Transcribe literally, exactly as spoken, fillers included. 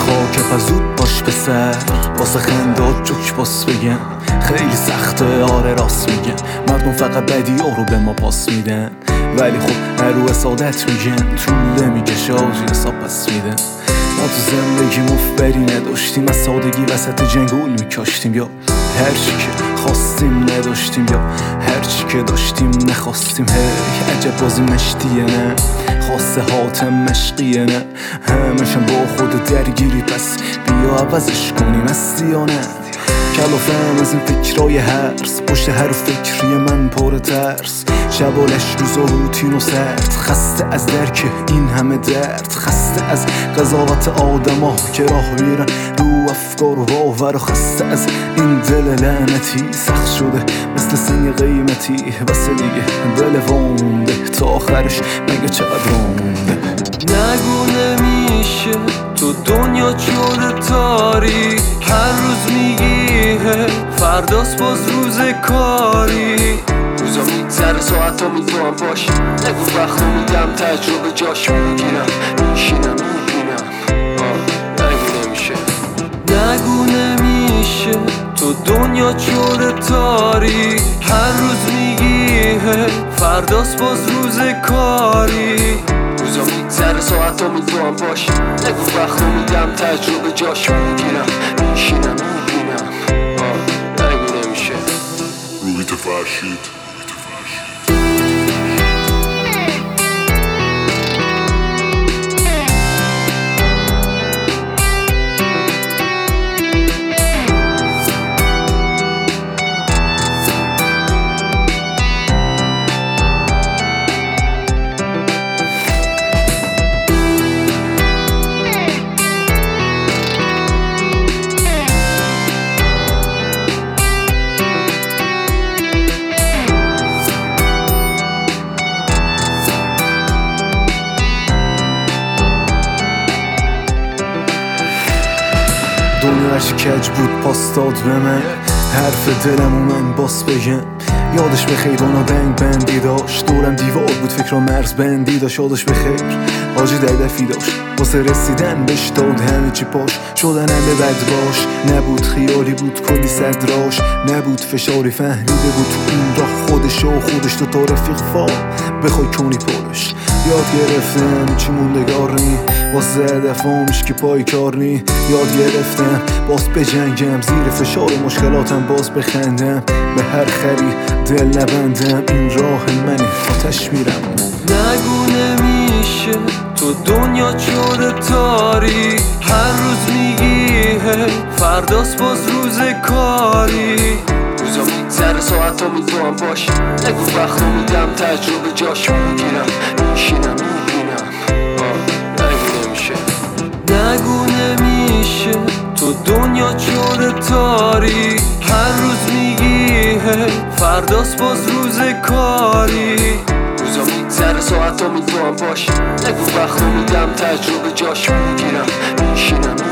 خاک پس زود باش به سر واسه خندات جوک باس بگم خیلی سخته آره راست میگم مردم فقط بدی ها رو به ما پاس میدن ولی خب هر رو سعادت میگن طوله میگه شاجی حساب پس میدن ما تو زندگی مفبری نداشتیم از سادگی وسط جنگول میکاشتیم یا هرچی که خواستیم نداشتیم یا هرچی که داشتیم نخواستیم هی عجب بازی مشتیه نه خاصه حاتم مشقیه نه همشم با خود درگیری پس بیا عوضش کنیم هستی یا نه کلافم از این فکرای هرس پشت هر فکری من پر ترس شبالش روز و روتین و سرد خسته از درک این همه درد خسته از قضاوت آدم ها که راه میرن رو افکار و باور و خسته از این دل لعنتی سخت شده مثل سنگ قیمتی بس دیگه دل وامونده تا آخرش مگه چقدر مونده نگو نمیشه تو دنیا شده تاریک هر روز میگی فرداست باز روز کاری روزا میگذره ساعتا میدوام باش نگو وقت رو میدم تجربه جاش میگیرم میشینم میبینم نگو نمیشه نگو نمیشه تو دنیا شده تاریک هر روز میگی فرداست باز روز کاری روزا میگذره ساعتا میدوام باش نگو وقت رو میدم تجربه جاش میگیرم میشینم میبینم نگو نمیشه روحیت فرشید دنیا هرچی کج بود پاس داد به من حرف دلم و من باس بگم یادش به خیر اونا بنگ بندی داشت دورم دیوار بود فکر مرز بندی داشت یادش به خیر حاجی دردفی داشت واسه رسیدن بهش داد همه چی پاش شدن همه بد باش نبود خیالی بود کلی صدراش نبود فشاری فهمیده بود تو این راه خودش و خودش تو تا رفیق فا بخوای کنی پارش یاد گرفتم چی موندگار نی واسه هدفامش که پای کار نی یاد گرفتم باز بجنگم زیر فشار مشکلاتم باز بخندم به هر خری دل نبندم این راه منه آتش میرم نگو نمیشه تو دنیا شده تاریک هر روز میگی فرداست باز روز کاری روزا میگذره ساعتا میدوام باش نگو وقت رو میدم تجربه جاش میگیرم میشینم میبینم نگو نمیشه نگو نمیشه تو دنیا شده تاریک هر روز میگی فرداست باز روز کاری روزا میگذره ساعتا میدوام باش نگو وقت رو میدم تجربه جاش میگیرم میشینم